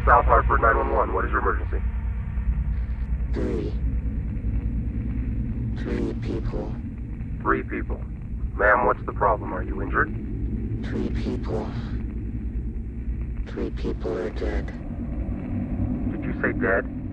South Hartford 911. What is your emergency? Three people. 3 people. Ma'am, what's the problem? Are you injured? 3 people. 3 people are dead. Did you say dead?